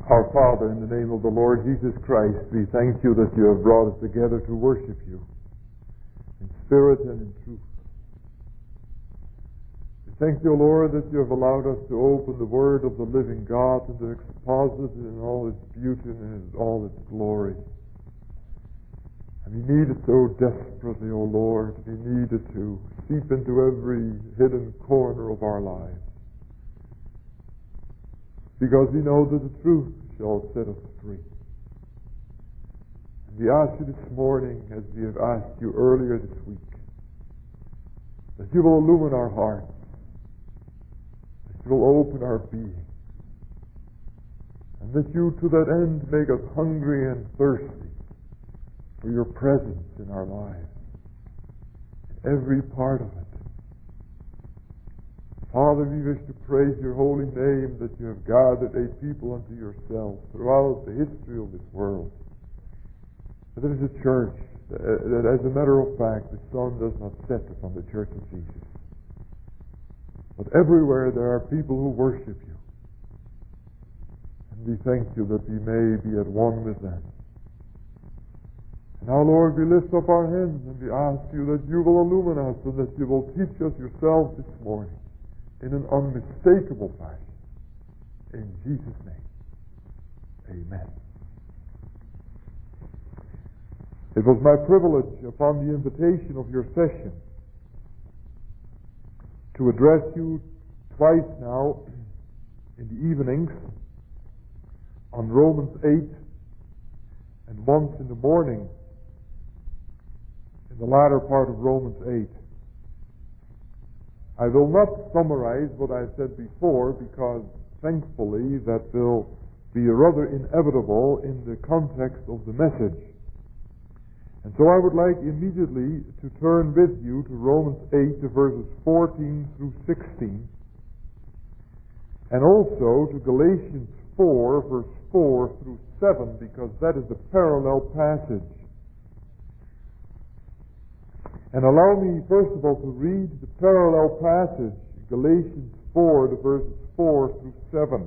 Our Father, in the name of the Lord Jesus Christ, we thank you that you have brought us together to worship you in spirit and in truth. We thank you, Lord, that you have allowed us to open the Word of the living God and to exposit it in all its beauty and in all its glory. And we need it so desperately, O Lord. We need it to seep into every hidden corner of our lives. Because we know that the truth shall set us free. And we ask you this morning, as we have asked you earlier this week, that you will illumine our hearts, that you will open our being, and that you to that end make us hungry and thirsty for your presence in our lives, in every part of it. Father, we wish to praise your holy name that you have gathered a people unto yourself throughout the history of this world. That there is a church that, as a matter of fact, the sun does not set upon the church of Jesus. But everywhere there are people who worship you. And we thank you that we may be at one with them. And now, Lord, we lift up our hands and we ask you that you will illumine us and that you will teach us yourself this morning in an unmistakable fashion. In Jesus' name, amen. It was my privilege, upon the invitation of your session, to address you twice now in the evenings on Romans 8 and once in the morning in the latter part of Romans 8. I will not summarize what I said before because, thankfully, that will be rather inevitable in the context of the message. And so I would like immediately to turn with you to Romans 8, to verses 14 through 16, and also to Galatians 4, verse 4 through 7, because that is the parallel passage. And allow me, first of all, to read the parallel passage, Galatians 4, the verses 4 through 7.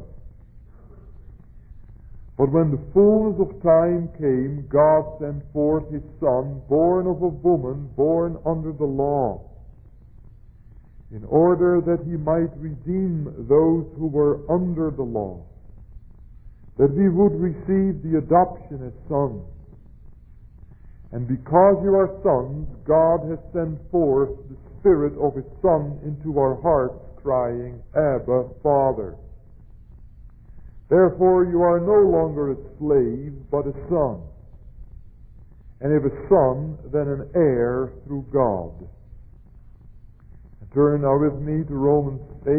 But when the fullness of time came, God sent forth his Son, born of a woman, born under the law, in order that he might redeem those who were under the law, that we would receive the adoption as sons. And because you are sons, God has sent forth the Spirit of his Son into our hearts, crying, Abba, Father. Therefore you are no longer a slave, but a son. And if a son, then an heir through God. And turn now with me to Romans 8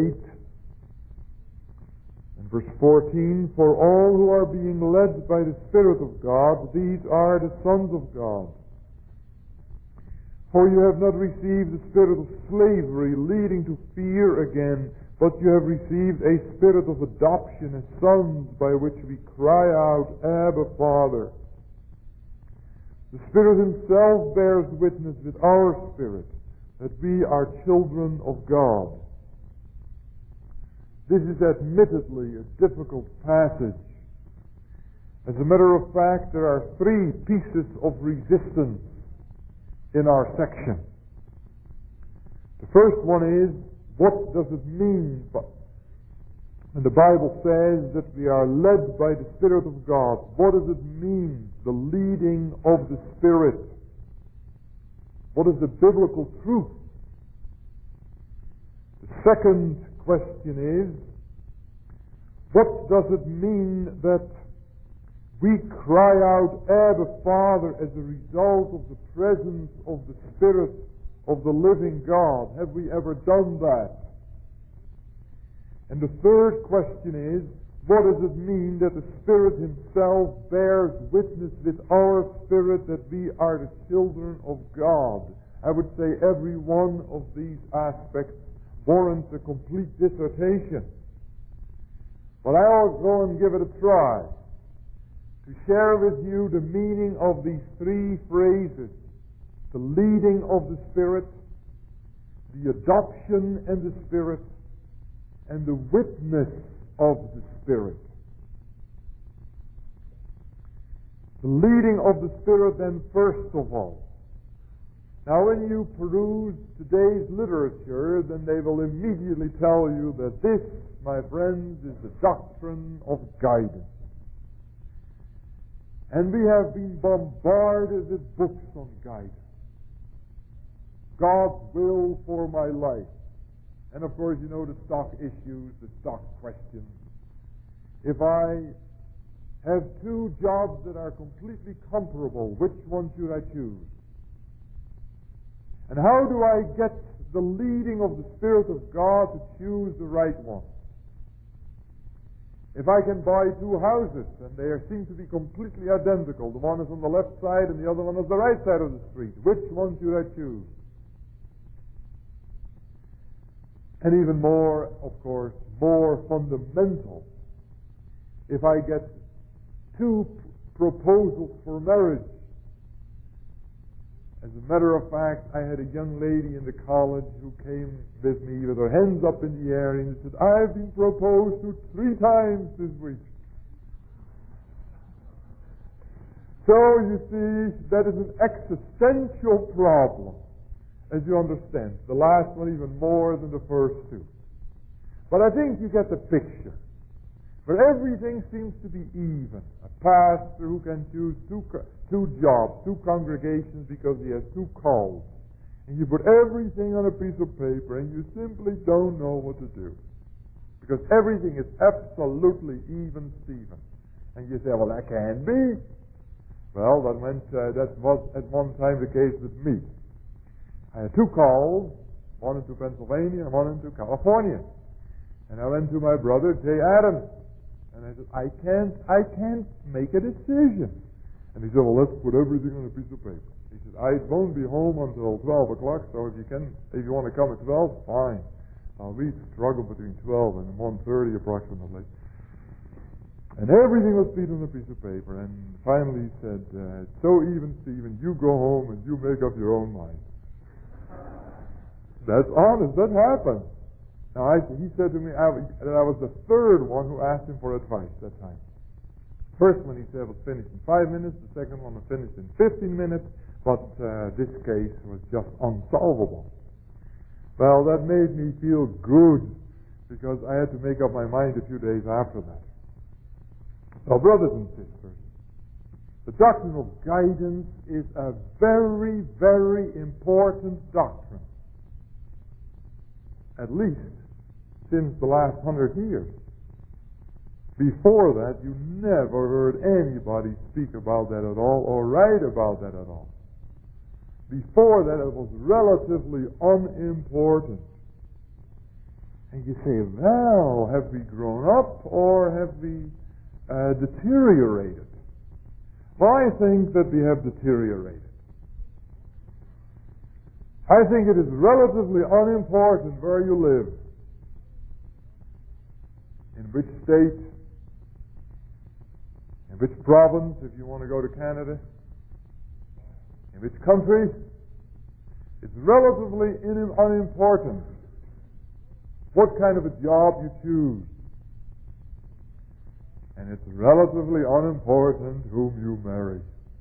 and verse 14. For all who are being led by the Spirit of God, these are the sons of God. For you have not received the spirit of slavery leading to fear again, but you have received a spirit of adoption as sons, by which we cry out, Abba, Father. The Spirit himself bears witness with our spirit that we are children of God. This is admittedly a difficult passage. As a matter of fact, there are three pieces of resistance in our section. The first one is, what does it mean? And the Bible says that we are led by the Spirit of God. What does it mean, the leading of the Spirit? What is the biblical truth? The second question is, what does it mean that we cry out, Abba, Father, as a result of the presence of the Spirit of the living God? Have we ever done that? And the third question is, what does it mean that the Spirit himself bears witness with our spirit that we are the children of God? I would say every one of these aspects warrants a complete dissertation. But I'll go and give it a try to share with you the meaning of these three phrases: the leading of the Spirit, the adoption and the Spirit, and the witness of the Spirit. The leading of the Spirit then first of all. Now when you peruse today's literature, then they will immediately tell you that this, my friends, is the doctrine of guidance. And we have been bombarded with books on guidance. God's will for my life. And of course, you know the stock issues, the stock questions. If I have two jobs that are completely comparable, which one should I choose? And how do I get the leading of the Spirit of God to choose the right one? If I can buy two houses and they seem to be completely identical, the one is on the left side and the other one is the right side of the street, which one should I choose? And even more, of course, more fundamental, if I get two proposals for marriage. As a matter of fact, I had a young lady in the college who came with me with her hands up in the air and said, I've been proposed to 3 times this week. So, you see, that is an existential problem, as you understand. The last one even more than the first two. But I think you get the picture. But everything seems to be even. A pastor who can choose two jobs, 2 congregations because he has 2 calls. And you put everything on a piece of paper and you simply don't know what to do. Because everything is absolutely even, Stephen. And you say, well, that can't be. Well, that was at one time the case with me. I had 2 calls, one into Pennsylvania and one into California. And I went to my brother, Jay Adams. And I said, I can't make a decision. And he said, well, let's put everything on a piece of paper. He said, I won't be home until 12 o'clock, so if you want to come at 12, fine. We struggle between 12 and 1:30 approximately. And everything was put on a piece of paper. And finally he said, it's so even, Stephen, you go home and you make up your own mind. That's honest, that happened. Now, he said to me that I was the 3rd one who asked him for advice that time. First one he said was finished in 5 minutes. The second one was finished in 15 minutes. But this case was just unsolvable. Well, that made me feel good because I had to make up my mind a few days after that. Now, brothers and sisters, the doctrine of guidance is a very, very important doctrine. At least since the last 100 years. Before that, you never heard anybody speak about that at all or write about that at all. Before that, it was relatively unimportant. And you say, well, have we grown up or have we deteriorated? Well, I think that we have deteriorated. I think it is relatively unimportant where you live. In which state, in which province, if you want to go to Canada, in which country, it's relatively unimportant what kind of a job you choose. And it's relatively unimportant whom you marry.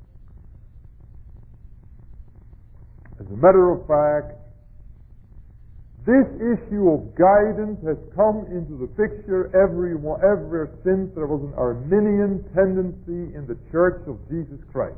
As a matter of fact, this issue of guidance has come into the picture ever since there was an Arminian tendency in the Church of Jesus Christ.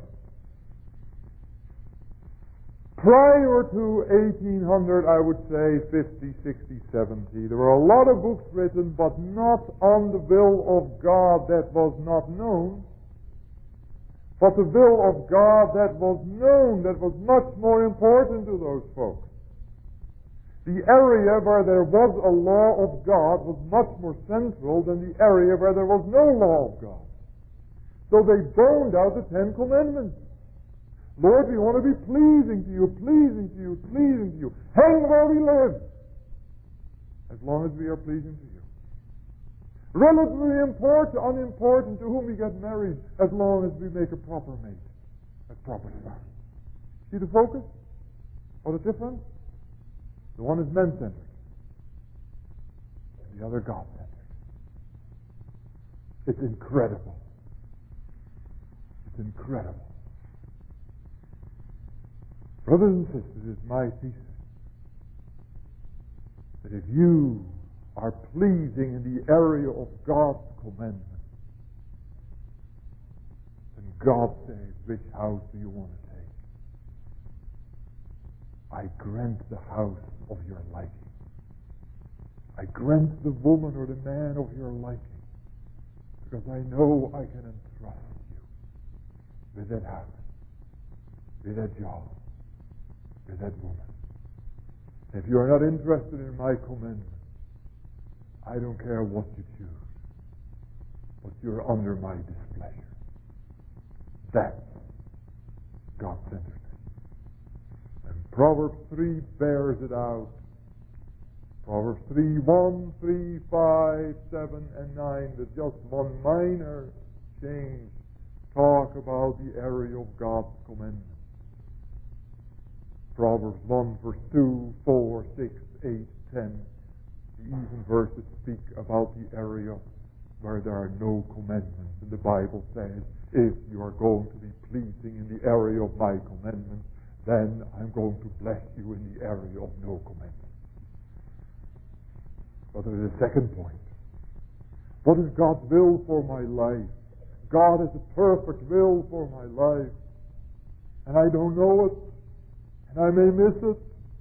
Prior to 1800, I would say 50, 60, 70, there were a lot of books written, but not on the will of God that was not known, but the will of God that was known, that was much more important to those folks. The area where there was a law of God was much more central than the area where there was no law of God. So they boned out the 10 Commandments. Lord, we want to be pleasing to you, pleasing to you, pleasing to you. Hang where we live, as long as we are pleasing to you. Relatively unimportant to whom we get married, as long as we make a proper mate, a proper spouse. See the focus? Or the difference? The one is man-centered, and the other God-centered. It's incredible. It's incredible. Brothers and sisters, it's my thesis that if you are pleasing in the area of God's commandment, then God says, which house do you want to take? I grant the house of your liking. I grant the woman or the man of your liking, because I know I can entrust you with that house, with that job, with that woman. If you are not interested in my commandment, I don't care what you choose, but you're under my displeasure. That's God-centeredness. And Proverbs 3 bears it out. Proverbs 3, 1, 3, 5, 7, and 9, with just one minor change, talk about the area of God's commandment. Proverbs 1, verse 2, 4, 6, 8, 10. The even verses speak about the area where there are no commandments. And the Bible says, if you are going to be pleasing in the area of my commandments, then I'm going to bless you in the area of no commandments. But there's a second point. What is God's will for my life? God has a perfect will for my life. And I don't know it. And I may miss it.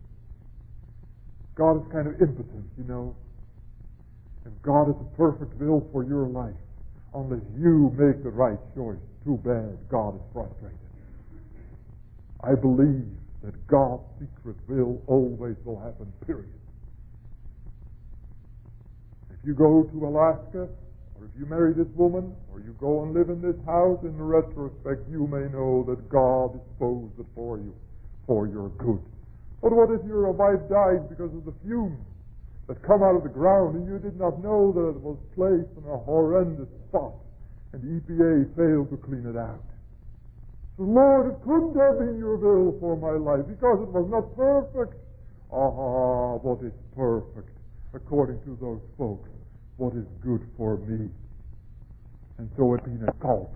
God is kind of impotent, you know. If God has a perfect will for your life, unless you make the right choice, too bad, God is frustrated. I believe that God's secret will always will happen, period. If you go to Alaska, or if you marry this woman, or you go and live in this house, in retrospect, you may know that God disposed it for you, for your good. But what if your wife dies because of the fumes that come out of the ground, and you did not know that it was placed in a horrendous spot, and the EPA failed to clean it out? So, Lord, it couldn't have been your will for my life, because it was not perfect. Ah, what is perfect, according to those folks? What is good for me? And so it's been a cult.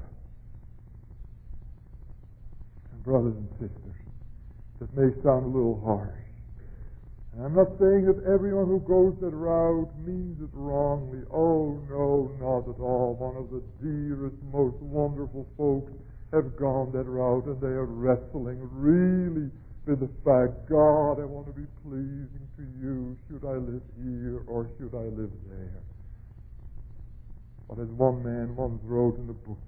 And brothers and sisters, that may sound a little harsh. And I'm not saying that everyone who goes that route means it wrongly. Oh, no, not at all. One of the dearest, most wonderful folks have gone that route, and they are wrestling really with the fact, God, I want to be pleasing to you. Should I live here or should I live there? But as one man once wrote in the book,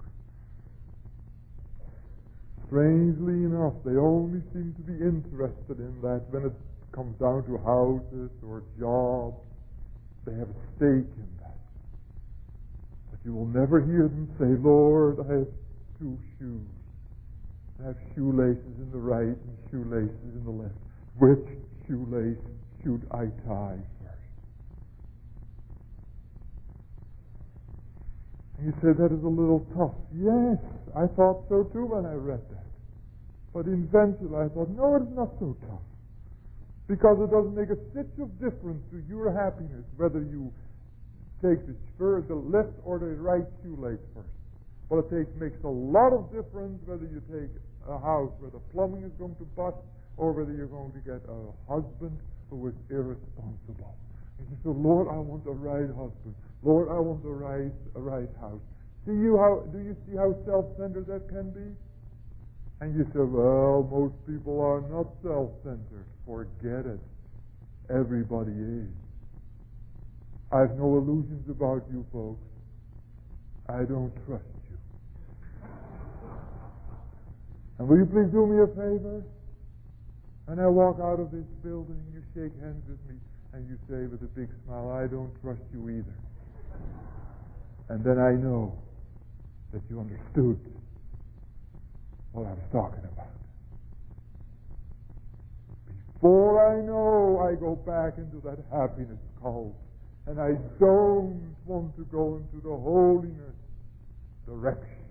strangely enough, they only seem to be interested in that when it comes down to houses or jobs. They have a stake in that. But you will never hear them say, Lord, I have 2 shoes. I have shoelaces in the right and shoelaces in the left. Which shoelace should I tie first? And you say, that is a little tough. Yes, I thought so too when I read that. But eventually I thought, no, it's not so tough. Because it doesn't make a stitch of difference to your happiness whether you take the left or the right shoelace first. But it makes a lot of difference whether you take a house where the plumbing is going to bust or whether you're going to get a husband who is irresponsible. And you say, Lord, I want the right husband. Lord, I want the right house. Do you see how self-centered that can be? And you say, well, most people are not self-centered. Forget it. Everybody is. I have no illusions about you folks. I don't trust you. And will you please do me a favor? When I walk out of this building, you shake hands with me and you say with a big smile, I don't trust you either. And then I know that you understood what I was talking about. Before I know, I go back into that happiness cult. And I don't want to go into the holiness direction.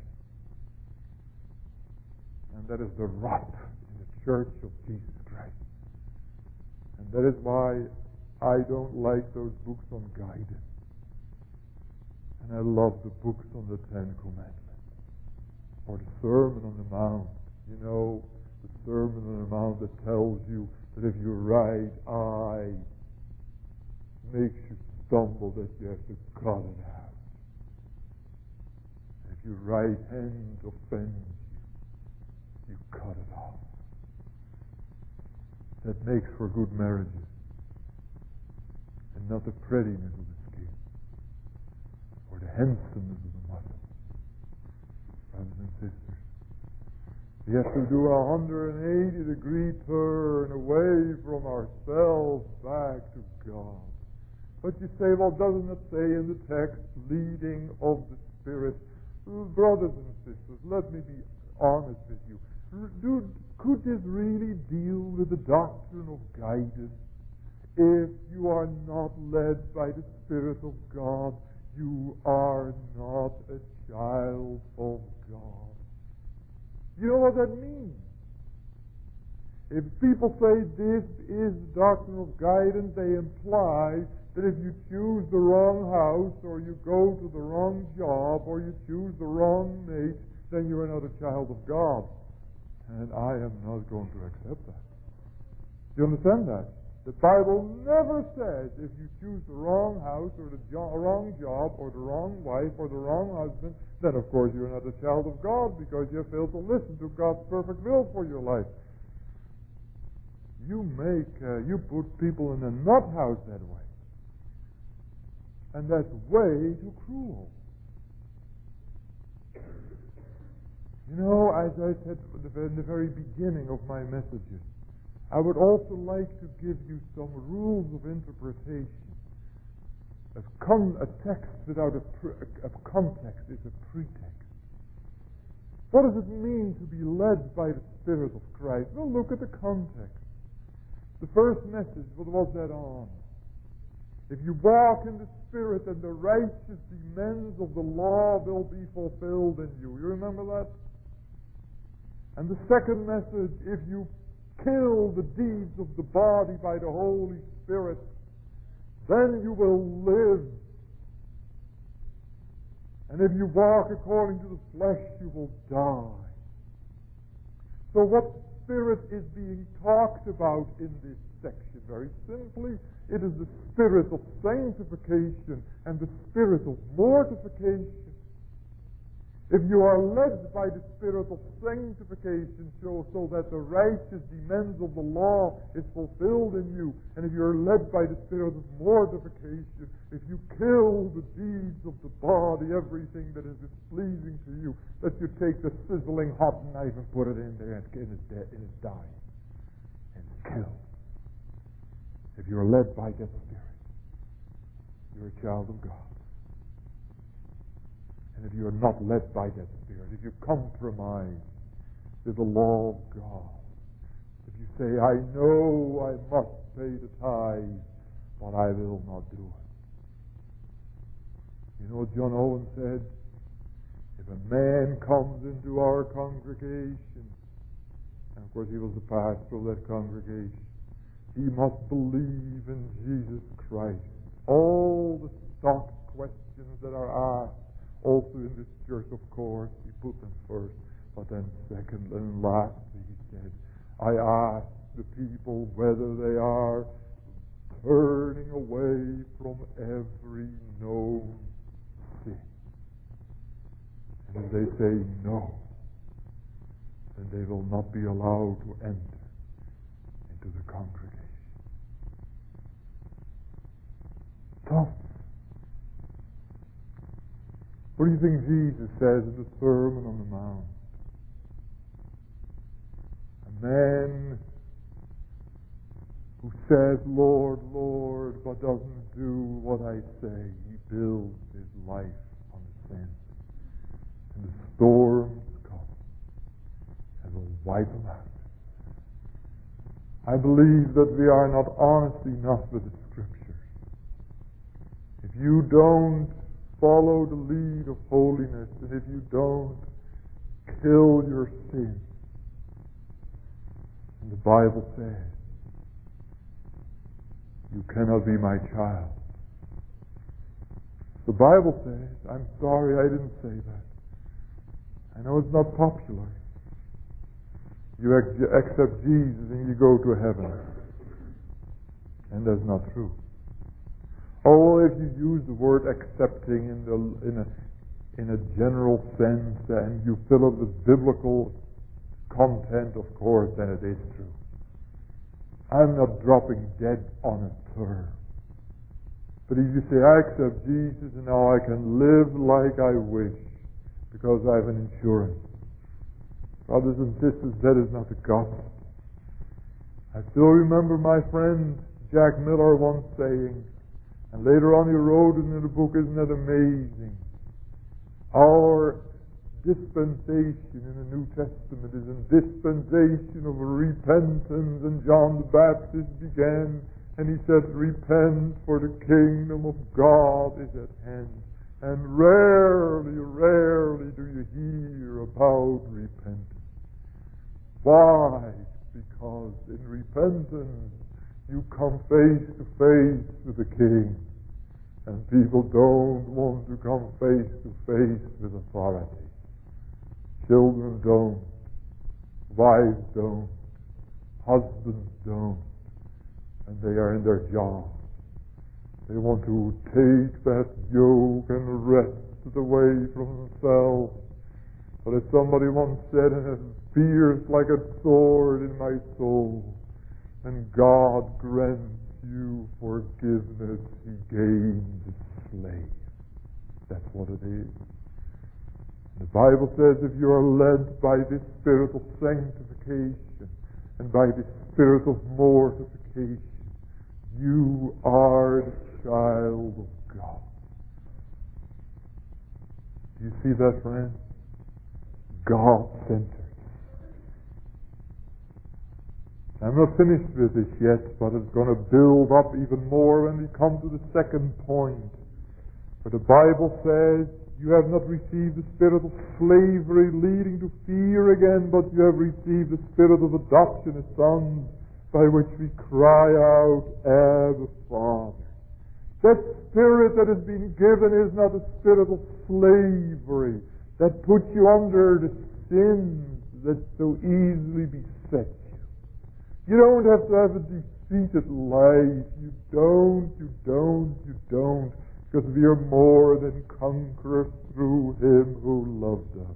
And that is the rot in the church of Jesus Christ. And that is why I don't like those books on guidance. And I love the books on the 10 Commandments. or the Sermon on the Mount. You know, the Sermon on the Mount that tells you that if your right eye makes you stumble, that you have to cut it out. If your right hand offends you, you cut it off. That makes for good marriages, and not the prettiness of the skin or the handsomeness of the muscle. Brothers and sisters, we have to do a 180-degree turn away from ourselves back to God. But you say, well, doesn't it say in the text, leading of the Spirit? Brothers and sisters, let me be honest with you. Could this really deal with the doctrine of guidance? If you are not led by the Spirit of God, you are not a child of God. You know what that means? If people say this is the doctrine of guidance, they imply that if you choose the wrong house, or you go to the wrong job, or you choose the wrong mate, then you are not a child of God. And I am not going to accept that. Do you understand that? The Bible never says if you choose the wrong house, or the wrong job, or the wrong wife, or the wrong husband, then of course you're not a child of God, because you have failed to listen to God's perfect will for your life. You put people in a nut house that way. And that's way too cruel. You know, as I said in the very beginning of my messages, I would also like to give you some rules of interpretation. A text without a context is a pretext. What does it mean to be led by the Spirit of Christ? Well, look at the context. The first message, what was that on? If you walk in the Spirit, then the righteous demands of the law will be fulfilled in you. You remember that? And the second message, if you kill the deeds of the body by the Holy Spirit, then you will live. And if you walk according to the flesh, you will die. So what Spirit is being talked about in this section? Very simply, it is the spirit of sanctification and the spirit of mortification. If you are led by the spirit of sanctification, so that the righteous demands of the law is fulfilled in you, and if you are led by the spirit of mortification, if you kill the deeds of the body, everything that is displeasing to you, that you take the sizzling hot knife and put it in there, and it is dying, and it's killed. If you're led by that Spirit, you're a child of God. And if you're not led by that Spirit, if you compromise with the law of God, if you say, I know I must pay the tithe, but I will not do it. You know what John Owen said? If a man comes into our congregation, and of course he was the pastor of that congregation, he must believe in Jesus Christ. All the stock questions that are asked, also in this church, of course, he put them first, but then second and lastly, he said, I ask the people whether they are turning away from every known sin. And if they say no, then they will not be allowed to enter into the congregation. Tough. What do you think Jesus says in the Sermon on the Mount? A man who says, Lord, Lord, but doesn't do what I say, he builds his life on the sand. And the storms come and will wipe him out. I believe that we are not honest enough with the Scriptures. If you don't follow the lead of holiness, and if you don't kill your sin, and the Bible says, you cannot be my child. The Bible says, I'm sorry I didn't say that. I know it's not popular. You accept Jesus and you go to heaven. And that's not true. Oh, if you use the word accepting in a general sense and you fill it with biblical content, of course, then it is true. I'm not dropping dead on a term. But if you say, I accept Jesus and now I can live like I wish because I have an insurance. Brothers and sisters, that is not the gospel. I still remember my friend Jack Miller once saying, and later on he wrote it in the book, isn't that amazing? Our dispensation in the New Testament is a dispensation of repentance, and John the Baptist began, and he said, repent, for the kingdom of God is at hand. And rarely, rarely do you hear about repentance. Why? Because in repentance you come face to face with the King. And people don't want to come face to face with authority. Children don't. Wives don't. Husbands don't. And they are in their jobs. They want to take that yoke and wrest it away from themselves. But as somebody once said, and it pierced like a sword in my soul, and God grants you forgiveness, He gains a slave. That's what it is. The Bible says if you are led by this spirit of sanctification and by this spirit of mortification, you are the child of God. Do you see that, friend? God-centered. I'm not finished with this yet, but it's going to build up even more when we come to the second point. For the Bible says, you have not received the spirit of slavery leading to fear again, but you have received the spirit of adoption as sons, by which we cry out, Abba, Father. That spirit that has been given is not a spirit of slavery that puts you under the sins that so easily beset you. You don't have to have a defeated life. You don't. Because we are more than conquerors through Him who loved us.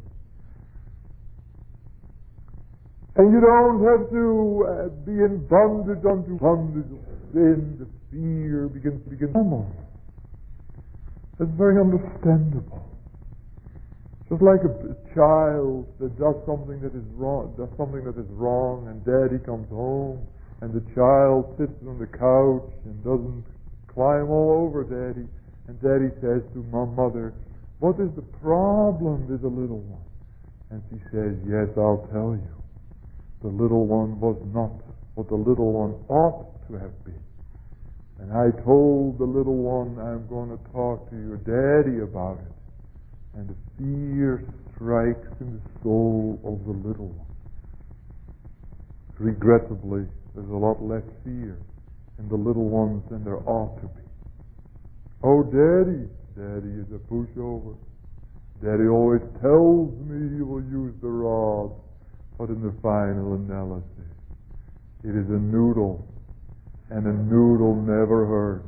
And you don't have to be in bondage unto bondage of sin. The fear begins normal. That's very understandable. Just like a child that does something that is wrong, and Daddy comes home, and the child sits on the couch and doesn't climb all over Daddy, and Daddy says to Mother, what is the problem with the little one? And she says, yes, I'll tell you. The little one was not what the little one ought to have been. And I told the little one, I'm going to talk to your daddy about it. And the fear strikes in the soul of the little one. Regrettably, there's a lot less fear in the little ones than there ought to be. Oh, Daddy is a pushover. Daddy always tells me he will use the rod, but in the final analysis, it is a noodle, and a noodle never hurts.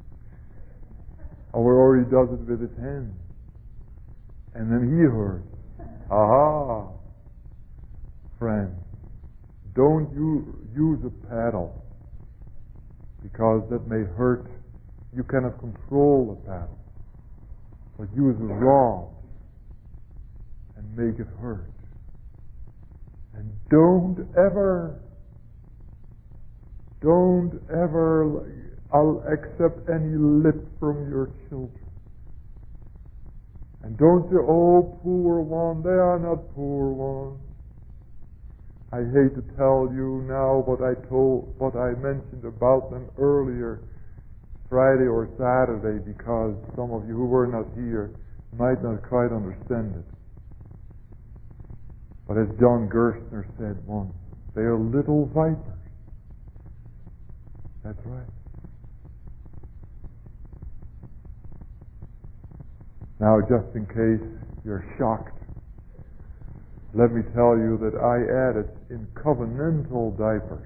Or he does it with his hands, and then he hurts. Aha! Friends, don't you use a paddle, because that may hurt. You cannot control the paddle. But use a rod and make it hurt. And don't ever I'll accept any lip from your children. And don't say, oh, poor one. They are not poor ones. I hate to tell you now what I mentioned about them earlier, Friday or Saturday, because some of you who were not here might not quite understand it. But as John Gerstner said once, they are little vipers. That's right. Now, just in case you're shocked, Let me tell you that I add it in covenantal diapers.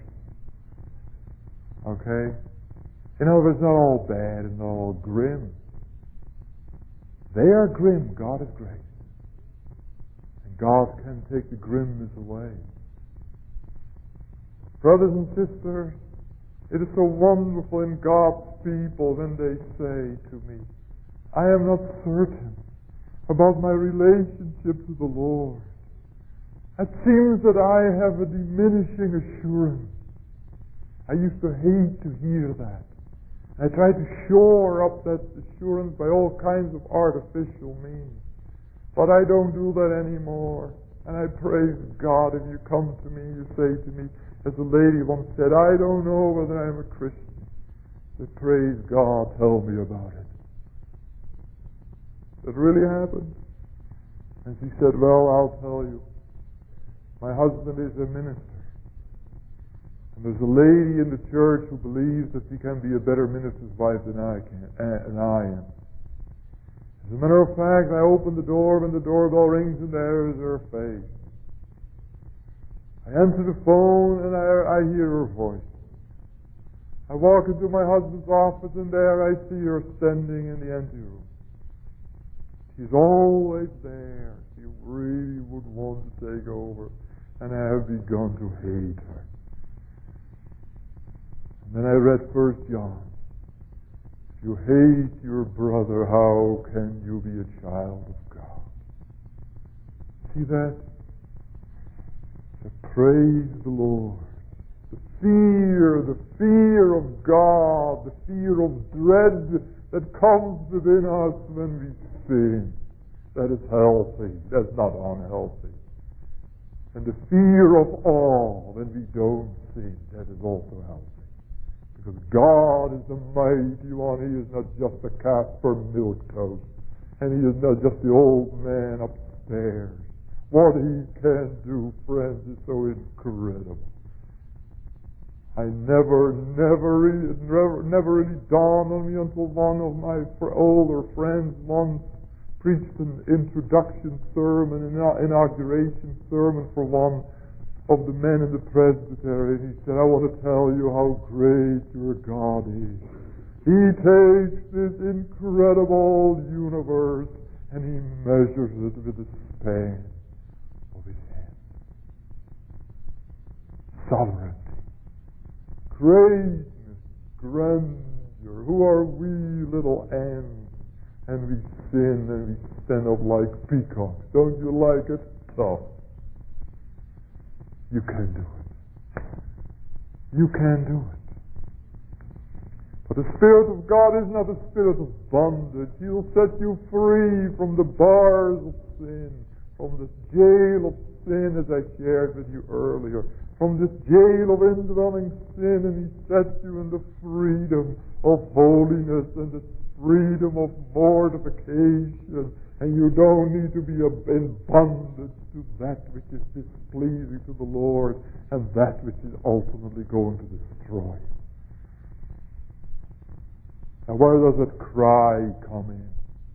Okay? In other words, not all bad and not all grim. They are grim. God is great. And God can take the grimness away. Brothers and sisters, it is so wonderful in God's people when they say to me, I am not certain about my relationship to the Lord. It seems that I have a diminishing assurance. I used to hate to hear that. I tried to shore up that assurance by all kinds of artificial means. But I don't do that anymore. And I praise God. If you come to me, you say to me, as a lady once said, I don't know whether I'm a Christian. But praise God, tell me about it. It really happened. And she said, well, I'll tell you. My husband is a minister. And there's a lady in the church who believes that she can be a better minister's wife than I am. As a matter of fact, I open the door when the doorbell rings and there is her face. I answer the phone and I hear her voice. I walk into my husband's office and there I see her standing in the anteroom. She's always there. She really would want to take over. And I have begun to hate her. And then I read 1 John. If you hate your brother, how can you be a child of God? See that? So praise the Lord. The fear of God, the fear of dread that comes within us when we sin. That is healthy. That's not unhealthy. And the fear of awe when we don't sin, that is also healthy. Because God is the mighty one. He is not just a Casper milk toast. And He is not just the old man upstairs. What He can do, friends, is so incredible. I never really dawned on me until one of my older friends once preached an introduction sermon, an inauguration sermon for one of the men in the presbytery. And he said, I want to tell you how great your God is. He takes this incredible universe and He measures it with the span of His hand. Sovereignty, greatness, grandeur. Who are we, little ants? And we sin and we stand up like peacocks. Don't you like it? So, you can do it. You can do it. But the Spirit of God is not a spirit of bondage. He'll set you free from the bars of sin, from the jail of sin, as I shared with you earlier, from this jail of indwelling sin, and He sets you in the freedom of holiness and the freedom of mortification, and you don't need to be in bondage to that which is displeasing to the Lord and that which is ultimately going to destroy you. Now, where does that cry come in?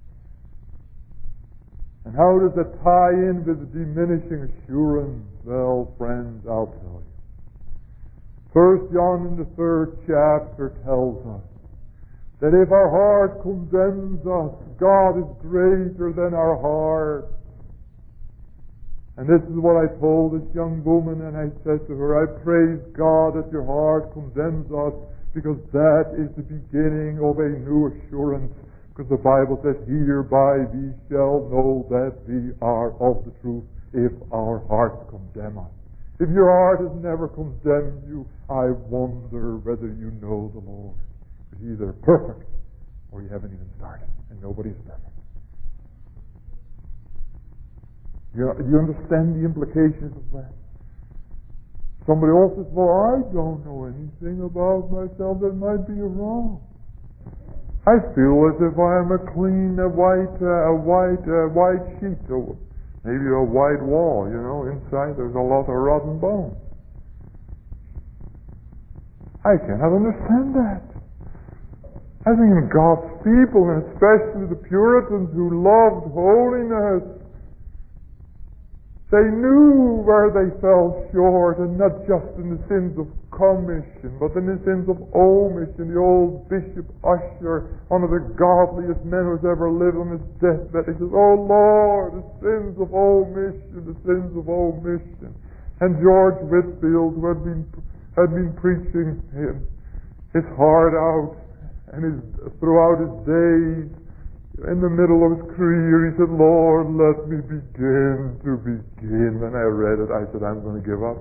And how does that tie in with the diminishing assurance? Well, friends, I'll tell you. 1 John in the 3rd chapter tells us that if our heart condemns us, God is greater than our heart. And this is what I told this young woman, and I said to her, I praise God that your heart condemns us, because that is the beginning of a new assurance. Because the Bible says, hereby we shall know that we are of the truth, if our hearts condemn us. If your heart has never condemned you, I wonder whether you know the Lord. You're either perfect or you haven't even started, and nobody's perfect. You understand the implications of that? Somebody else says, well, I don't know anything about myself. That might be wrong. I feel as if I am a clean, white sheet, or maybe a white wall. Inside there's a lot of rotten bones. I cannot understand that. I think in God's people, and especially the Puritans who loved holiness, They knew where they fell short, and not just in the sins of commission, but in the sins of omission. The old Bishop Ussher, one of the godliest men who's ever lived, on his deathbed, he says, "Oh Lord, the sins of omission, the sins of omission." And George Whitefield, who had been preaching his heart out, and throughout his days, in the middle of his career, he said, "Lord, let me begin to begin." When I read it, I said, I'm going to give up.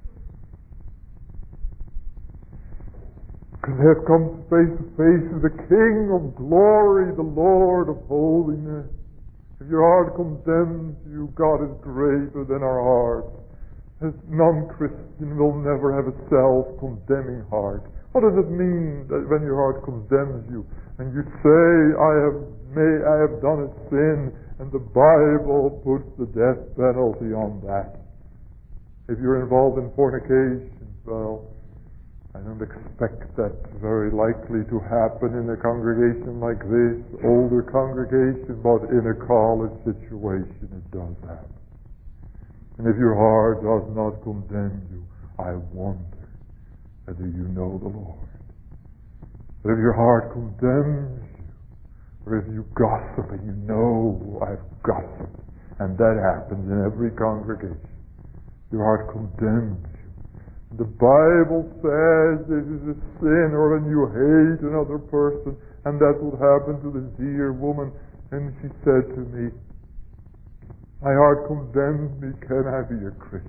Because they have come face to face with the King of glory, the Lord of holiness. If your heart condemns you, God is greater than our heart. As non-Christian will never have a self-condemning heart. What does it mean that when your heart condemns you and you say, I have done a sin, and the Bible puts the death penalty on that? If you're involved in fornication, well, I don't expect that very likely to happen in a congregation like this, older congregation, but in a college situation it does happen. And if your heart does not condemn you, I wonder whether you know the Lord. But if your heart condemns you, or if you gossip and you know I've gossiped, and that happens in every congregation, your heart condemns you. The Bible says this is a sin, or when you hate another person, and that's what happened to this dear woman. And she said to me, my heart condemns me, can I be a Christian?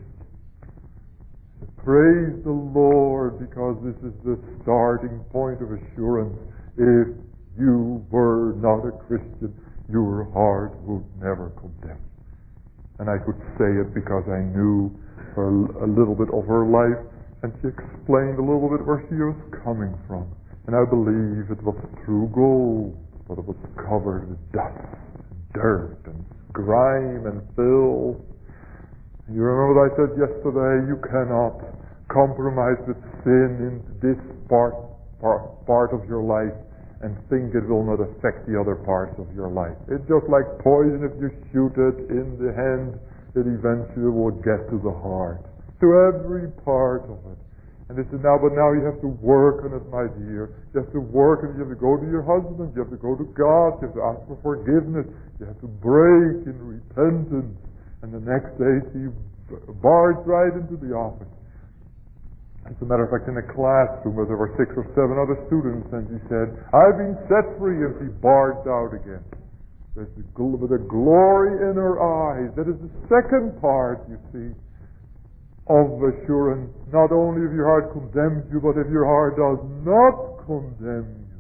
Praise the Lord, because this is the starting point of assurance. If you were not a Christian, your heart would never condemn. And I could say it because I knew her, a little bit of her life, and she explained a little bit where she was coming from. And I believe it was true gold, but it was covered with dust, and dirt, and grime, and filth. You remember what I said yesterday? You cannot compromise with sin in this part of your life and think it will not affect the other parts of your life. It's just like poison. If you shoot it in the hand, it eventually will get to the heart, to every part of it. And they said, but now you have to work on it, my dear. You have to work on it. You have to go to your husband. You have to go to God. You have to ask for forgiveness. You have to break in repentance. And the next day she barged right into the office. As a matter of fact, in a classroom where there were 6 or 7 other students, and she said, I've been set free, and she barged out again. With a glory in her eyes. That is the second part, you see, of assurance. Not only if your heart condemns you, but if your heart does not condemn you.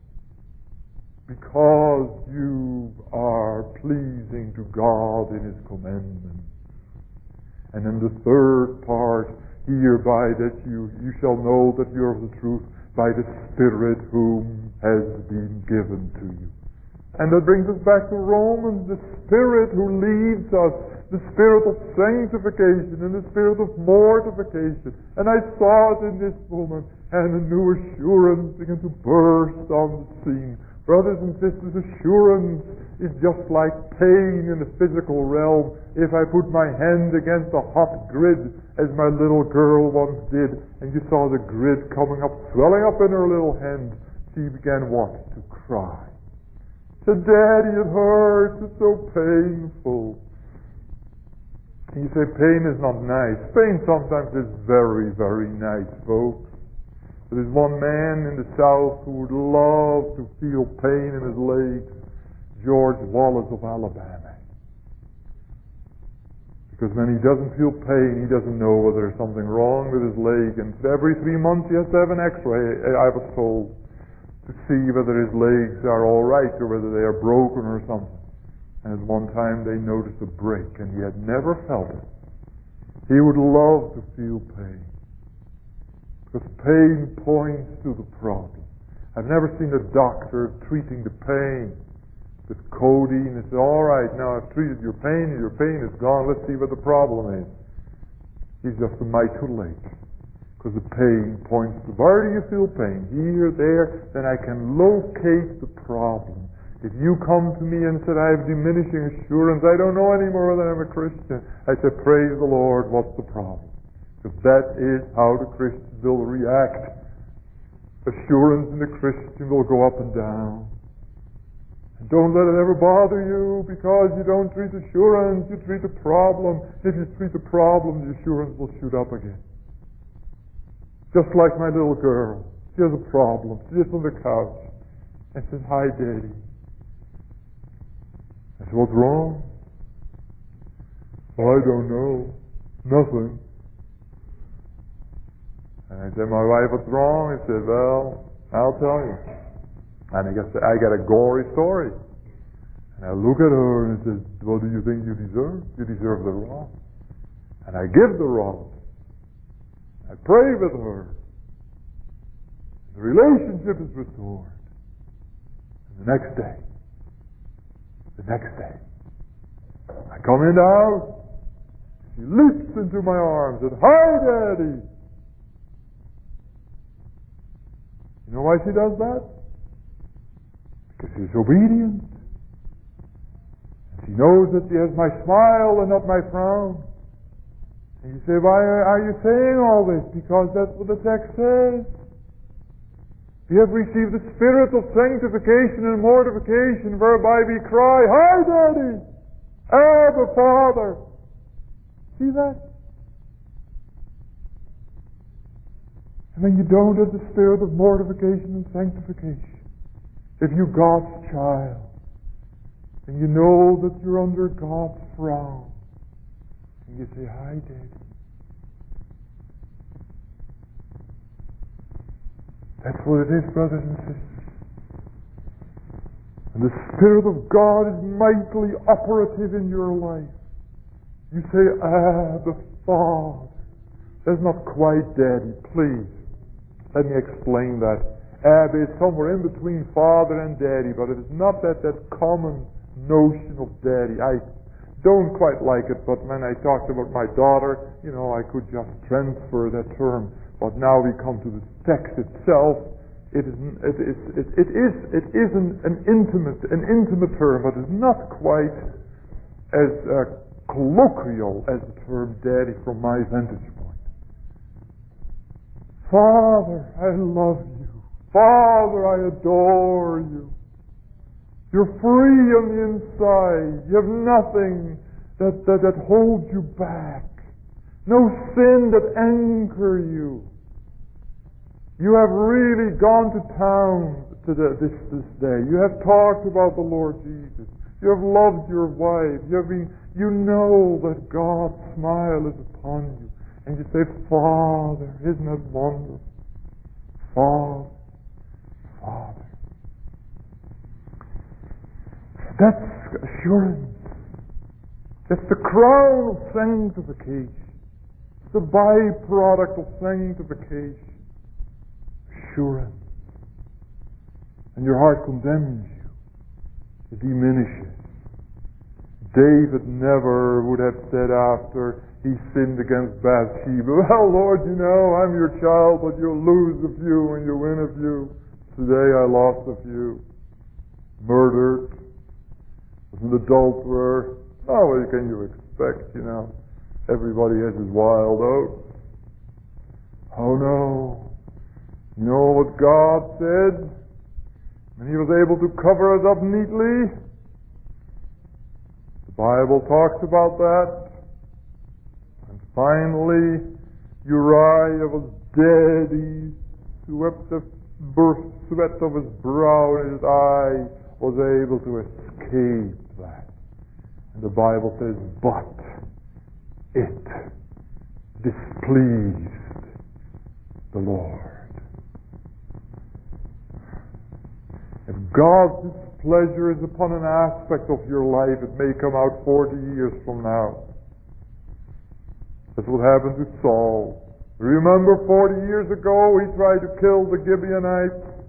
Because you are pleasing to God in His commandments. And in the third part, hereby that you shall know that you are of the truth by the Spirit whom has been given to you. And that brings us back to Romans, the Spirit who leads us, the Spirit of sanctification and the Spirit of mortification. And I saw it in this woman, and a new assurance began to burst on the scene. Brothers and sisters, assurance is just like pain in the physical realm. If I put my hand against a hot grid, as my little girl once did, and you saw the grid coming up, swelling up in her little hand, she began what? To cry. Said, Daddy, it hurts, it's so painful. And you say, pain is not nice. Pain sometimes is very, very nice, folks. There is one man in the South who would love to feel pain in his legs, George Wallace of Alabama. Because when he doesn't feel pain, he doesn't know whether there's something wrong with his leg. And every 3 months he has to have an x-ray, I was told, to see whether his legs are all right or whether they are broken or something. And at one time they noticed a break, and he had never felt it. He would love to feel pain. Because pain points to the problem. I've never seen a doctor treating the pain with codeine and say, all right, now I've treated your pain is gone, let's see what the problem is. He's just a mite too late. Because the pain points to, where do you feel pain? Here, there, then I can locate the problem. If you come to me and said, I have diminishing assurance, I don't know any more than I'm a Christian, I say, praise the Lord, what's the problem? Because that is how the Christian will react. Assurance in the Christian will go up and down. And don't let it ever bother you because you don't treat assurance, you treat the problem. If you treat the problem, the assurance will shoot up again. Just like my little girl. She has a problem. She sits on the couch and says, hi, Daddy. I said, what's wrong? Well, I don't know. Nothing. And I said, my wife, what's wrong? He said, well, I'll tell you. And I got a gory story. And I look at her and I said, what do you think you deserve? You deserve the rod. And I give the rod. I pray with her. The relationship is restored. And the next day, I come in the house. She leaps into my arms and, hi, Daddy. You know why she does that? Because she's obedient. She knows that she has my smile and not my frown. And you say, why are you saying all this? Because that's what the text says. We have received the spirit of sanctification and mortification, whereby we cry, hi, Daddy! Abba, Father! See that? And then you don't have the spirit of mortification and sanctification. If you're God's child, and you know that you're under God's frown, and you say, hi, Daddy. That's what it is, brothers and sisters. And the Spirit of God is mightily operative in your life. You say, the Father. That's not quite Daddy, please. Let me explain that. Abba is somewhere in between Father and Daddy, but it is not that common notion of Daddy. I don't quite like it, but when I talked about my daughter, I could just transfer that term. But now we come to the text itself. It is an intimate term, but it's not quite as colloquial as the term Daddy from my vantage point. Father, I love you. Father, I adore you. You're free on the inside. You have nothing that holds you back. No sin that anchor you. You have really gone to town this day. You have talked about the Lord Jesus. You have loved your wife. You know that God's smile is upon you. And you say, Father, isn't that wonderful? Father. That's assurance. That's the crown of sanctification. The byproduct of sanctification. Assurance. And your heart condemns you. It diminishes. David never would have said after he sinned against Bathsheba, well, Lord, I'm your child, but you'll lose a few and you win a few. Today I lost a few. Murdered. Was an adulterer. Oh, what can you expect, Everybody has his wild oats. Oh no. You know what God said? And he was able to cover us up neatly. The Bible talks about that. And finally, Uriah was dead. He swept the sweat of his brow and his eye, was able to escape that. And the Bible says, but it displeased the Lord. If God's displeasure is upon an aspect of your life, it may come out 40 years from now. That's what happened to Saul. Remember 40 years ago he tried to kill the Gibeonites?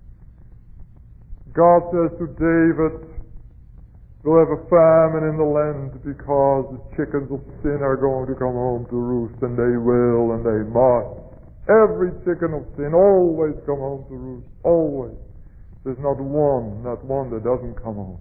God says to David, we'll have a famine in the land because the chickens of sin are going to come home to roost, and they will and they must. Every chicken of sin always come home to roost. Always. There's not one that doesn't come home.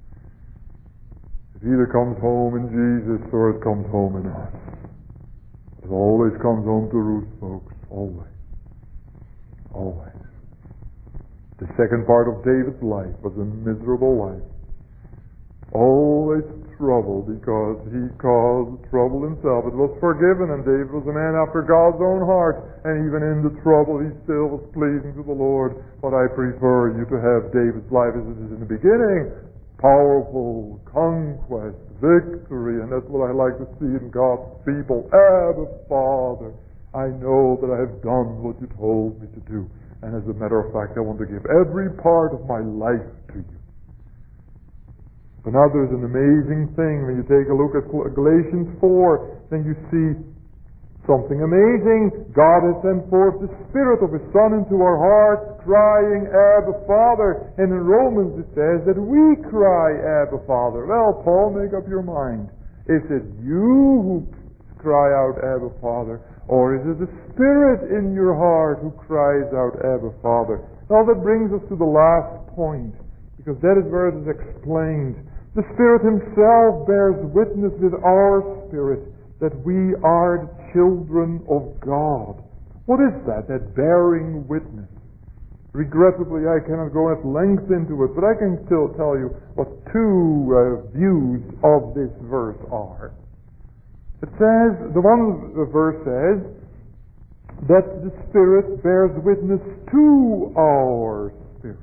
It either comes home in Jesus or it comes home in us. It always comes home to roost, folks. Always. Always. The second part of David's life was a miserable life. Always trouble because he caused trouble himself. It was forgiven, and David was a man after God's own heart. And even in the trouble, he still was pleasing to the Lord. But I prefer you to have David's life as it is in the beginning. Powerful, conquest, victory. And that's what I like to see in God's people. Abba, Father, I know that I have done what you told me to do. And as a matter of fact, I want to give every part of my life to you. But now there's an amazing thing. When you take a look at Galatians 4, then you see something amazing. God has sent forth the Spirit of His Son into our hearts, crying, Abba, Father. And in Romans it says that we cry, Abba, Father. Well, Paul, make up your mind. Is it you who cry out, Abba, Father? Or is it the Spirit in your heart who cries out, Abba, Father? Well, that brings us to the last point, because that is where it is explained. The Spirit Himself bears witness with our spirit that we are the children of God. What is that bearing witness? Regrettably, I cannot go at length into it, but I can still tell you what two views of this verse are. It says, the one verse says, that the Spirit bears witness to our spirit.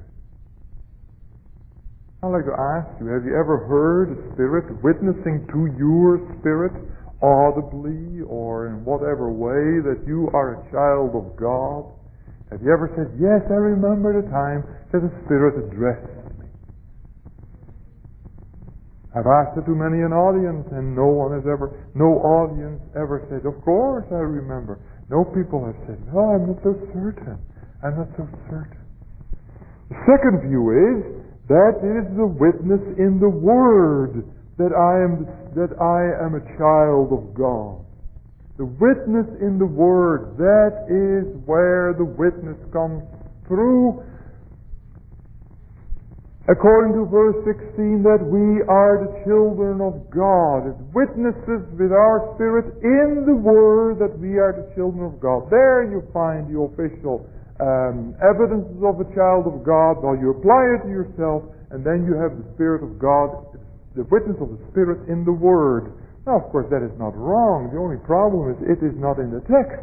I'd like to ask you, have you ever heard a spirit witnessing to your spirit audibly or in whatever way that you are a child of God? Have you ever said, yes, I remember the time that the Spirit addressed me? I've asked it to many an audience, and no audience ever said, of course I remember. No people have said, no, I'm not so certain. I'm not so certain. The second view is, that is the witness in the Word that I am a child of God. The witness in the Word, that is where the witness comes through. According to verse 16, that we are the children of God. It witnesses with our spirit in the Word that we are the children of God. There you find the official evidences of a child of God. Well, you apply it to yourself, and then you have the Spirit of God, the witness of the Spirit in the Word. Now, of course, that is not wrong. The only problem is it is not in the text.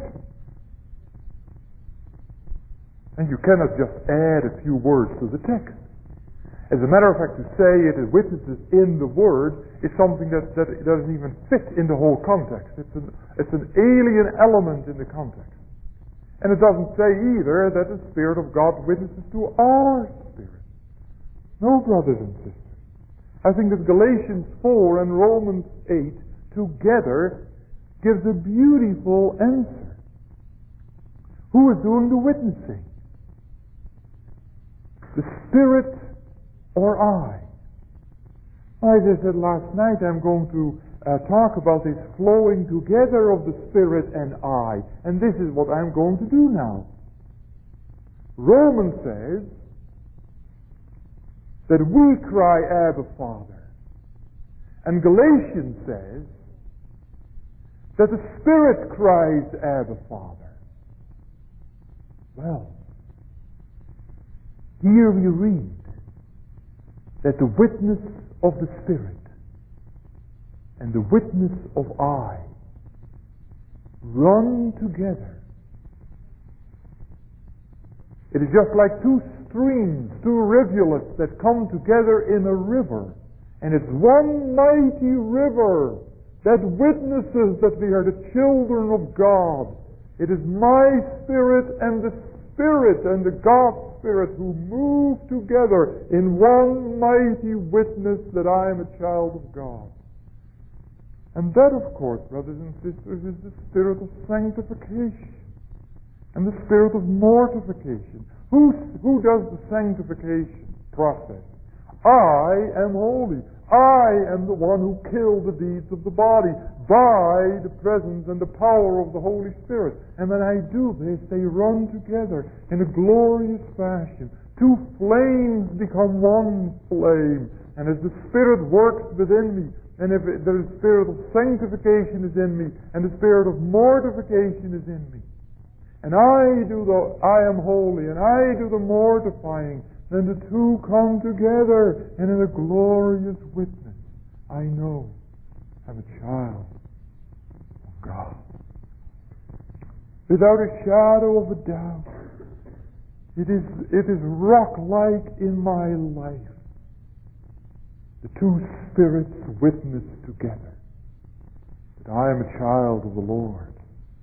And you cannot just add a few words to the text. As a matter of fact, to say it is witnesses in the Word is something that doesn't even fit in the whole context. It's an alien element in the context. And it doesn't say either that the Spirit of God witnesses to our spirit. No, brothers and sisters. I think that Galatians 4 and Romans 8 together gives a beautiful answer. Who is doing the witnessing? The Spirit or I? As I said last night, I'm going to talk about this flowing together of the Spirit and I. And this is what I'm going to do now. Romans says that we cry, Abba, Father. And Galatians says that the Spirit cries, Abba, Father. Well, here we read that the witness of the Spirit and the witness of I run together. It is just like two streams, two rivulets that come together in a river. And it's one mighty river that witnesses that we are the children of God. It is my spirit and the Spirit and the God Spirit who move together in one mighty witness that I am a child of God. And that, of course, brothers and sisters, is the spirit of sanctification and the spirit of mortification. Who does the sanctification process? I am holy. I am the one who killed the deeds of the body by the presence and the power of the Holy Spirit. And when I do this, they run together in a glorious fashion. Two flames become one flame. And as the Spirit works within me, and if the Spirit of sanctification is in me, and the Spirit of mortification is in me, and I am holy, and I do the mortifying, then the two come together, and in a glorious witness, I know I'm a child of God. Without a shadow of a doubt, it is rock-like in my life. The two spirits witness together that I am a child of the Lord.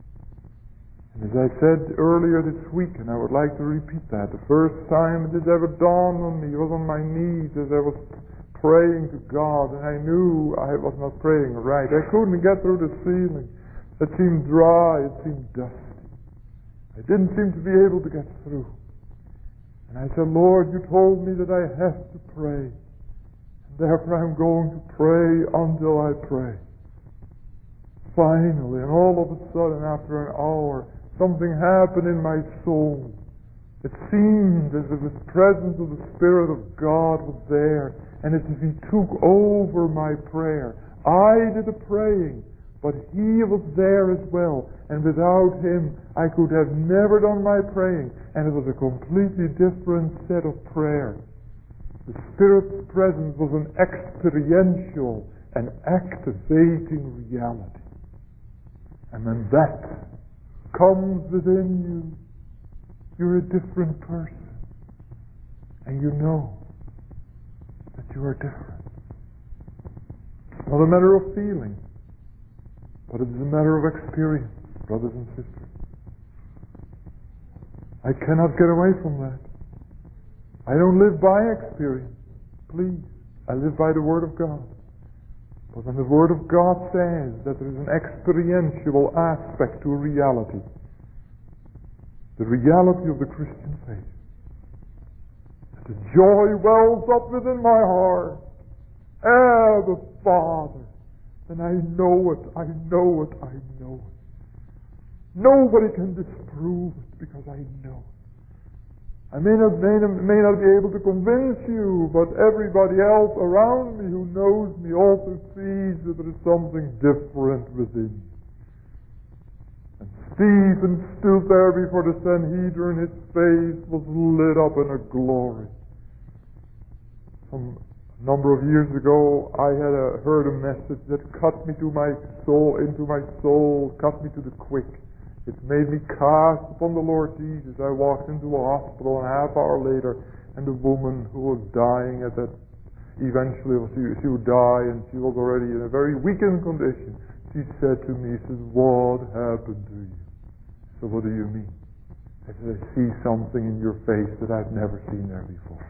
And as I said earlier this week, and I would like to repeat that, the first time it ever dawned on me was on my knees as I was praying to God, and I knew I was not praying right. I couldn't get through the ceiling. It seemed dry, it seemed dusty. I didn't seem to be able to get through. And I said, Lord, you told me that I have to pray. And therefore I'm going to pray until I pray. Finally, and all of a sudden, after an hour, something happened in my soul. It seemed as if the presence of the Spirit of God was there, and as if He took over my prayer. I did the praying, but He was there as well, and without Him I could have never done my praying, and it was a completely different set of prayer. The Spirit's presence was an experiential and activating reality. And when that comes within you, you're a different person. And you know that you are different. It's not a matter of feeling, but it's a matter of experience, brothers and sisters. I cannot get away from that. I don't live by experience. Please, I live by the Word of God. But when the Word of God says that there is an experiential aspect to reality, the reality of the Christian faith, that the joy wells up within my heart, the Father, then I know it, I know it, I know it. Nobody can disprove it because I know it. I may not be able to convince you, but everybody else around me who knows me also sees that there is something different within me. And Stephen stood there before the Sanhedrin, his face was lit up in a glory. A number of years ago, I had heard a message that cut me to my soul, into my soul, cut me to the quick. It made me cast upon the Lord Jesus. I walked into a hospital, and a half hour later, and the woman who was dying at that, eventually she would die, and she was already in a very weakened condition. She said to me, she said, what happened to you? So what do you mean? I said, I see something in your face that I've never seen there before.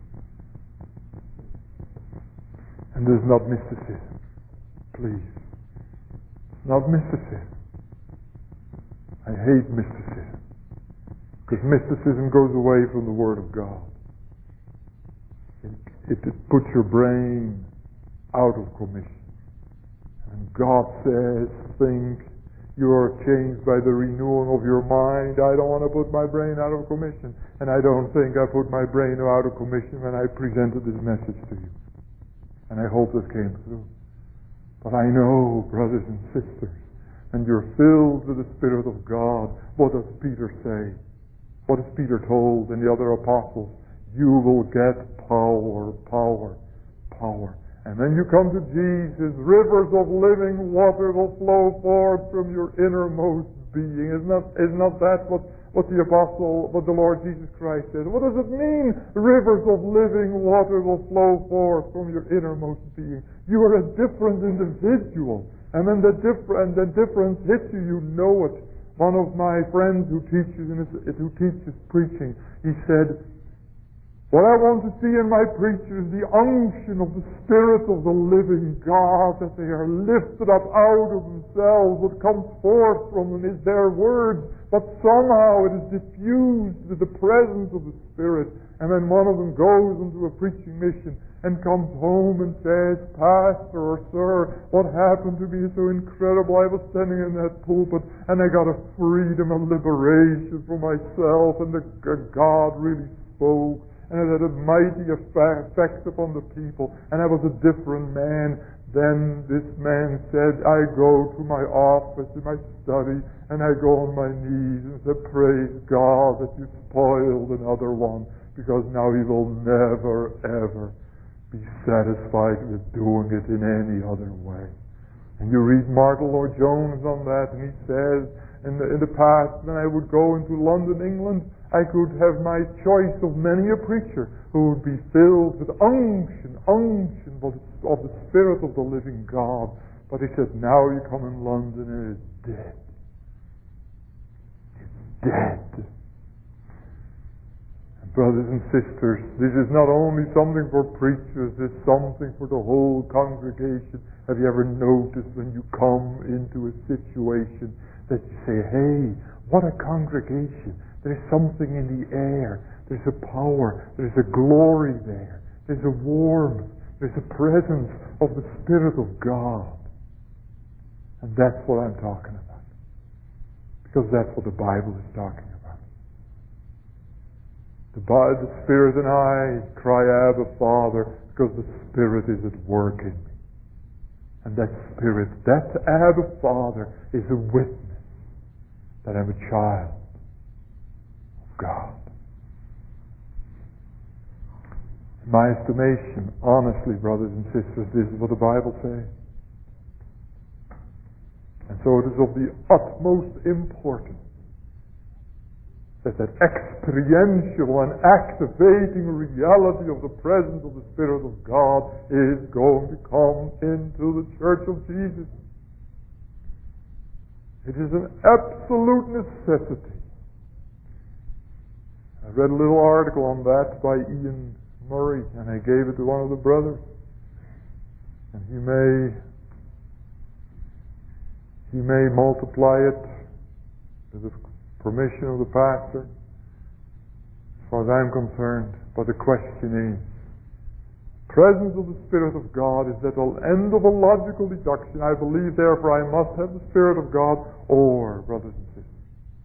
And there's not mysticism. Please. Not mysticism. I hate mysticism, because mysticism goes away from the Word of God. It puts your brain out of commission. And God says, think you are changed by the renewing of your mind. I don't want to put my brain out of commission. And I don't think I put my brain out of commission when I presented this message to you. And I hope this came through. But I know, brothers and sisters, and you're filled with the Spirit of God, what does Peter say? What is Peter told in the other apostles? You will get power, power, power. And then you come to Jesus, rivers of living water will flow forth from your innermost being. Isn't that what the Lord Jesus Christ said? What does it mean? Rivers of living water will flow forth from your innermost being. You are a different individual. And when the difference hits you, you know it. One of my friends who teaches preaching, he said, what I want to see in my preachers is the unction of the Spirit of the living God, that they are lifted up out of themselves. What comes forth from them is their words, but somehow it is diffused with the presence of the Spirit, And then one of them goes into a preaching mission and comes home and says, Pastor or Sir, what happened to me is so incredible. I was standing in that pulpit and I got a freedom and liberation for myself, and God really spoke, and it had a mighty effect upon the people, and I was a different man. Then this man said, I go to my office, in my study, and I go on my knees and say, praise God that you spoiled another one, because now he will never, ever be satisfied with doing it in any other way. And you read Martin Lloyd-Jones on that, and he says, in the past, when I would go into London, England, I could have my choice of many a preacher who would be filled with unction of the Spirit of the living God. But he said, now you come in London and it's dead. It's dead. Brothers and sisters, this is not only something for preachers, it's something for the whole congregation. Have you ever noticed when you come into a situation that you say, hey, what a congregation. There's something in the air. There's a power. There's a glory there. There's a warmth. There's a presence of the Spirit of God. And that's what I'm talking about. Because that's what the Bible is talking about. The Spirit and I cry, Abba, Father, because the Spirit is at work in me. And that Spirit, that Abba, Father, is a witness that I'm a child of God. In my estimation, honestly, brothers and sisters, this is what the Bible says. And so it is of the utmost importance that experiential and activating reality of the presence of the Spirit of God is going to come into the Church of Jesus. It is an absolute necessity. I read a little article on that by Ian Murray, and I gave it to one of the brothers. And he may multiply it with the permission of the pastor, as far as I'm concerned. But the question is, presence of the Spirit of God is at the end of a logical deduction. I believe, therefore, I must have the Spirit of God, or, brothers and sisters,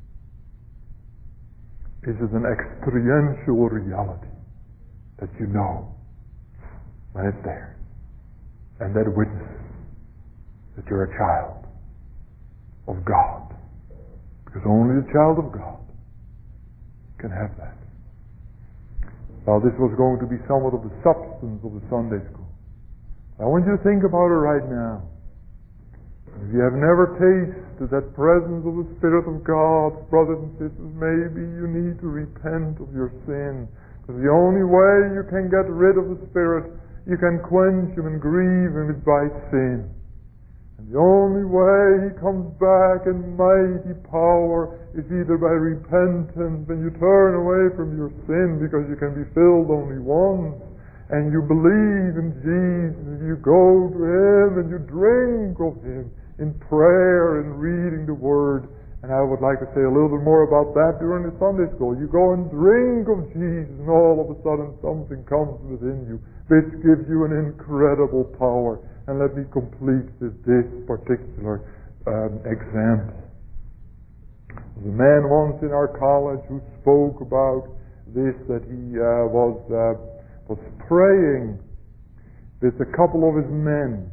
is it an experiential reality that you know when it's there, and that witnesses that you're a child of God? Because only the child of God can have that. Now, this was going to be somewhat of the substance of the Sunday school. I want you to think about it right now. If you have never tasted that presence of the Spirit of God, brothers and sisters, maybe you need to repent of your sin. Because the only way you can get rid of the Spirit, you can quench Him and grieve Him, is by sin. And the only way He comes back in mighty power is either by repentance, when you turn away from your sin, because you can be filled only once, and you believe in Jesus, you go to Him and you drink of Him in prayer and reading the Word. And I would like to say a little bit more about that during the Sunday school. You go and drink of Jesus, and all of a sudden something comes within you which gives you an incredible power. And let me complete with this particular example. There was a man once in our college who spoke about this, that he was praying with a couple of his men.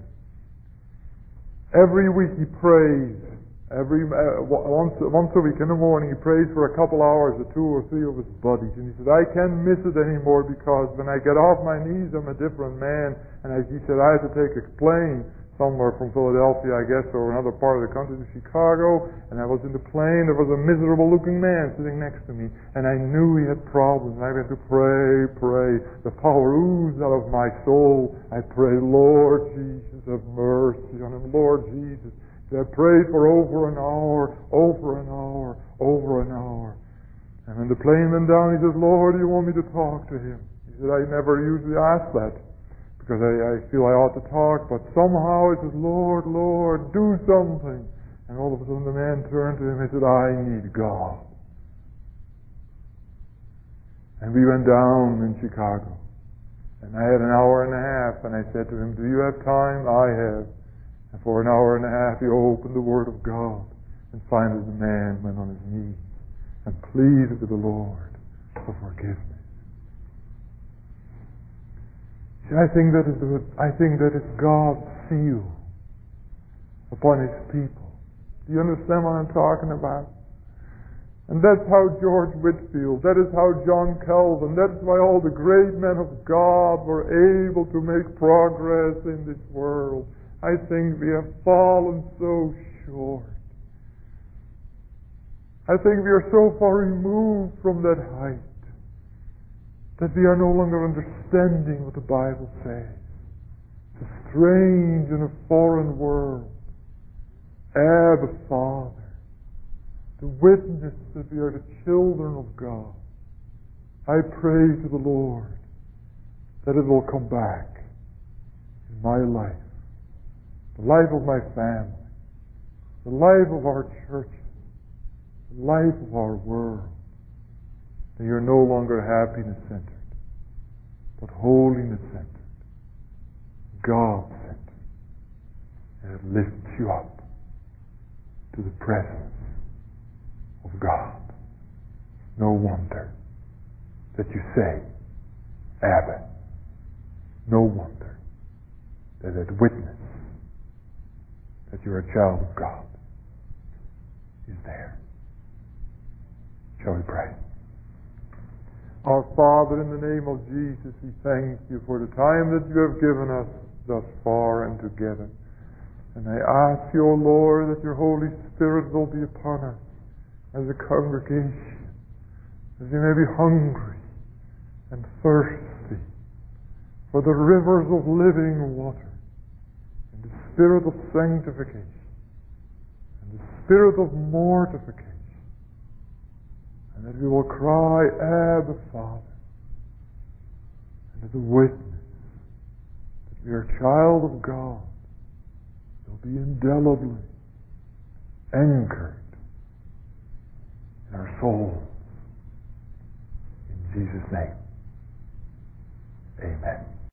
Every week he prays. Once a week in the morning he prays for a couple hours with 2 or 3 of his buddies. And he said, I can't miss it anymore, because when I get off my knees I'm a different man. And he said, I had to take a plane somewhere from Philadelphia, I guess, or another part of the country, to Chicago. And I was in the plane. There was a miserable looking man sitting next to me. And I knew he had problems. I had to pray. The power oozed out of my soul. I prayed, Lord Jesus, have mercy on him. Lord Jesus. I prayed for over an hour. And when the plane went down, he says, Lord, you want me to talk to him? He said, I never usually ask that, because I feel I ought to talk, but somehow he says, Lord, do something. And all of a sudden the man turned to him and said, I need God. And we went down in Chicago. And I had an hour and a half, and I said to him, do you have time? I have. And for an hour and a half he opened the Word of God. And finally the man went on his knees and pleaded with the Lord for forgiveness. See, I think that is God's seal upon His people. Do you understand what I'm talking about? And that's how George Whitefield, that is how John Calvin, that's why all the great men of God were able to make progress in this world. I think we have fallen so short. I think we are so far removed from that height that we are no longer understanding what the Bible says. It's a strange and a foreign world. Abba, Father, the witness that we are the children of God. I pray to the Lord that it will come back in my life, the life of my family, the life of our churches, the life of our world. That you're no longer happiness-centered, but holiness-centered, God-centered, and it lifts you up to the presence of God. No wonder that you say, Abba. No wonder that that witness that you're a child of God is there. Shall we pray? Our Father, in the name of Jesus, we thank you for the time that you have given us thus far and together. And I ask you, O Lord, that your Holy Spirit will be upon us as a congregation, that we may be hungry and thirsty for the rivers of living water, and the spirit of sanctification, and the spirit of mortification, and that we will cry, Abba, Father, and that the witness that we are a child of God will be indelibly anchored in our souls. In Jesus' name, amen.